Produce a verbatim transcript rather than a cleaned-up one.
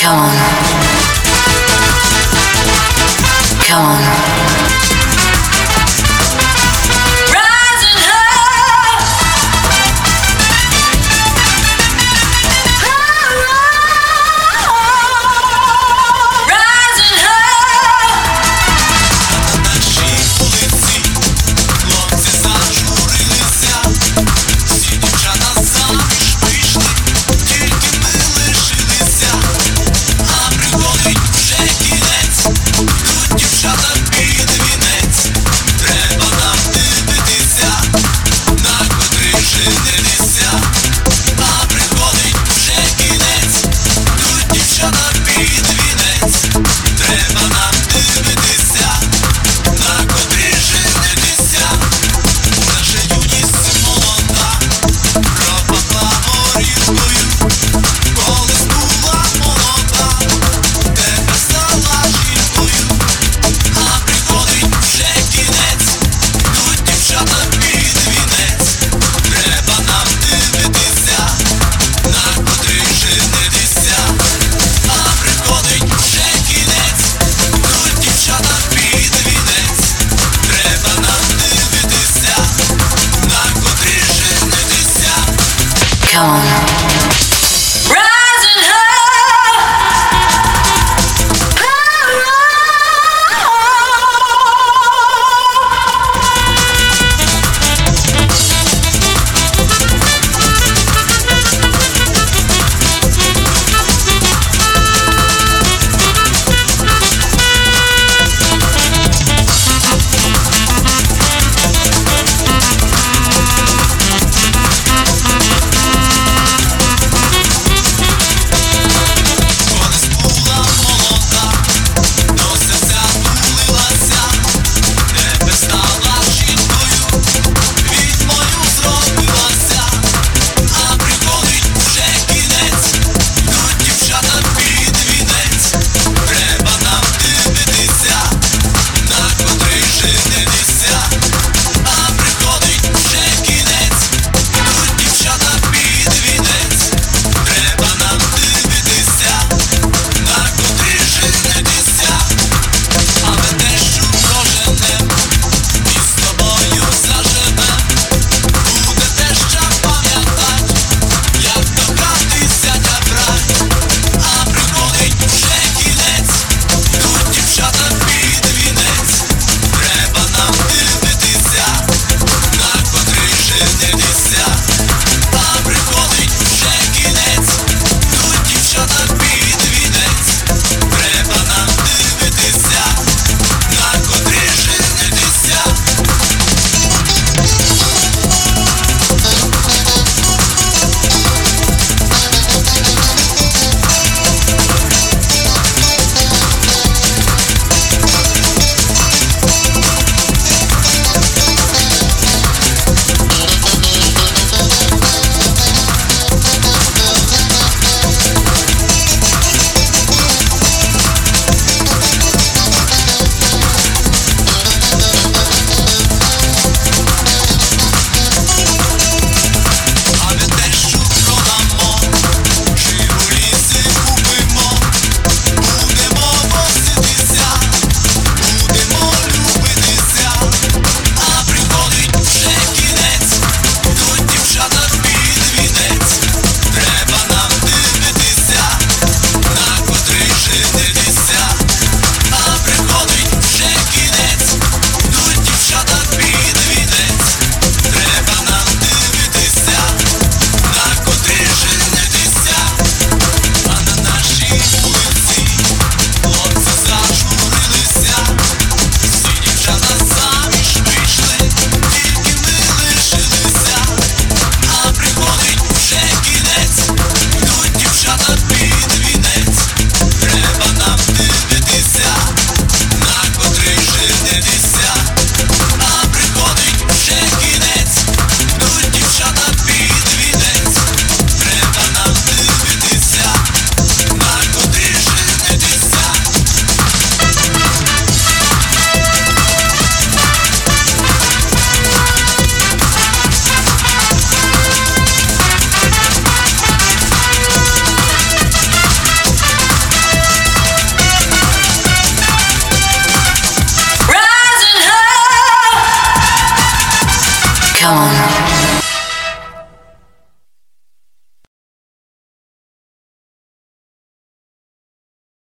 Come on. Come on. Rising high. Rising high. На нашій вулиці хлопці зажурилися, всі дівчата заміж вийшли, тільки ми лишилися, а приходить вже кінець, тут дівчата під вінець, треба нам дивитися, на котрий женитися, а приходить вже кінець, тут дівчата під вінець, треба нам дивитися, на котрий женитися, наша юність молода, пропала горілкою, колись була молода, тепер стала жінкою, а приходить вже кінець, тут дівчата під вінець, треба нам дивитися, на котрий женитися, а приходить вже кінець, тут дівчата під вінець, треба нам дивитися, на котрий женитися. Come on. Rising high. Come on.